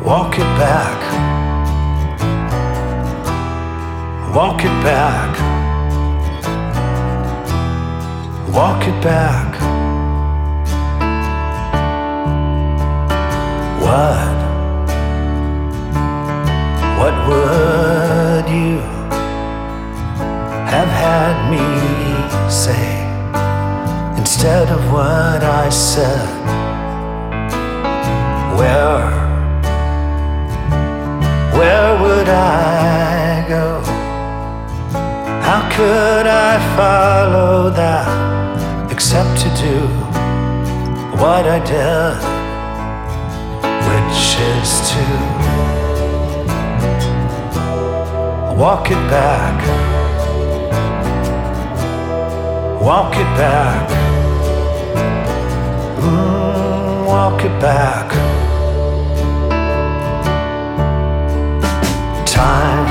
Walk it back. Walk it back. Walk it back. What would you have had me say instead of what I said? Where would I go? How could I follow that except to do what I did, which is to walk it back. Walk it back. Walk it back. Time,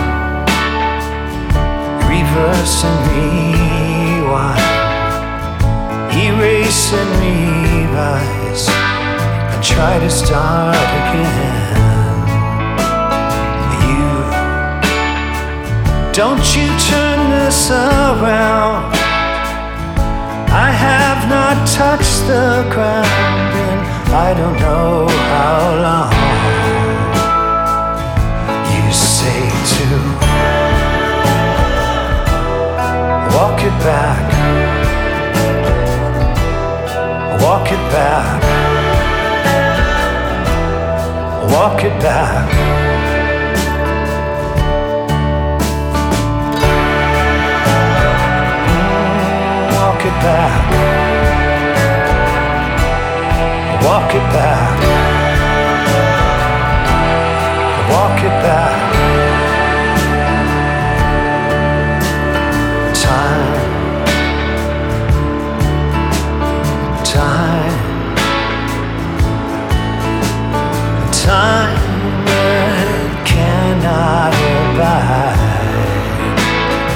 reverse and rewind, erase and revise, and try to start again. Don't you turn this around. I have not touched the ground in I don't know how long. You say to walk it back. Walk it back. Walk it back. Walk it back. Walk it back. Walk it back. Time. That cannot abide.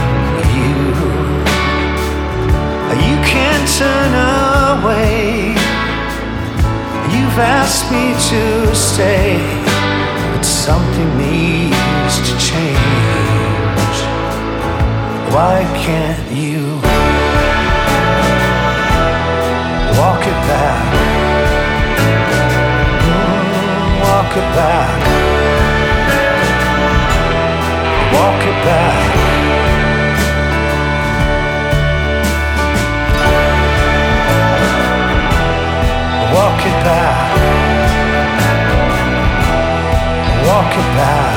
You can't turn away. You've asked me to stay, but something needs to change. Why can't you walk it back? Walk it back. Walk it back. Walk it back. Walk it back.